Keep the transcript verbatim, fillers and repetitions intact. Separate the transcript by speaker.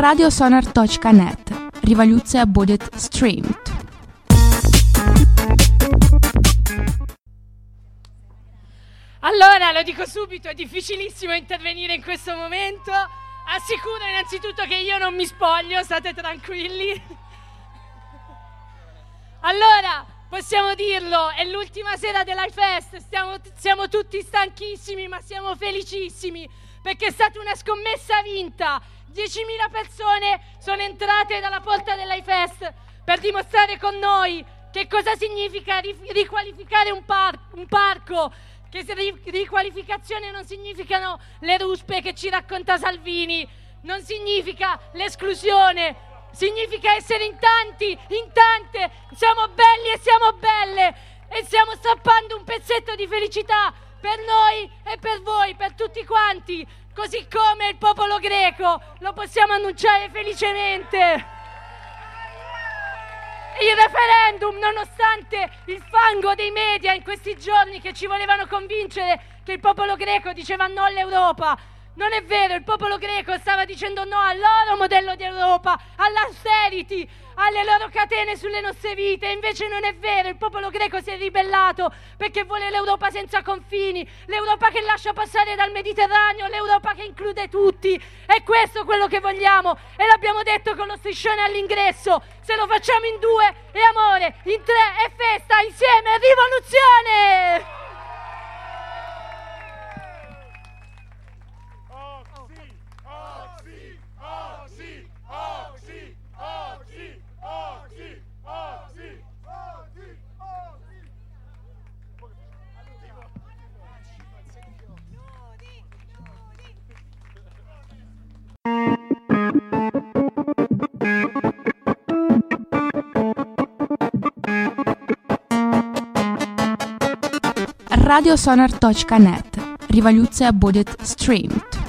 Speaker 1: Radiosonar точка нет. Революция будет streamed.
Speaker 2: Allora, lo dico subito, è difficilissimo intervenire in questo momento. Assicuro innanzitutto che io non mi spoglio, state tranquilli. Allora, possiamo dirlo, è l'ultima sera dell'I-Fest, stiamo, siamo tutti stanchissimi, ma siamo felicissimi, perché è stata una scommessa vinta. diecimila persone sono entrate dalla porta dell'I-Fest per dimostrare con noi che cosa significa riqualificare un, par- un parco, che riqualificazione non significano le ruspe che ci racconta Salvini, non significa l'esclusione, significa essere in tanti, in tante, siamo belli e siamo belle e stiamo strappando un pezzetto di felicità per noi e per voi, per tutti quanti, così come il popolo greco, lo possiamo annunciare felicemente. Il referendum, nonostante il fango dei media in questi giorni che ci volevano convincere che il popolo greco diceva no all'Europa, non è vero, il popolo greco stava dicendo no al loro modello di Europa, all'austerity, alle loro catene sulle nostre vite, invece non è vero, il popolo greco si è ribellato perché vuole l'Europa senza confini, l'Europa che lascia passare dal Mediterraneo, l'Europa che include tutti, è questo quello che vogliamo e l'abbiamo detto con lo striscione all'ingresso, se lo facciamo in due è amore, in tre è festa, insieme è rivoluzione!
Speaker 1: Radiosonar точка нет. Революция будет streamed.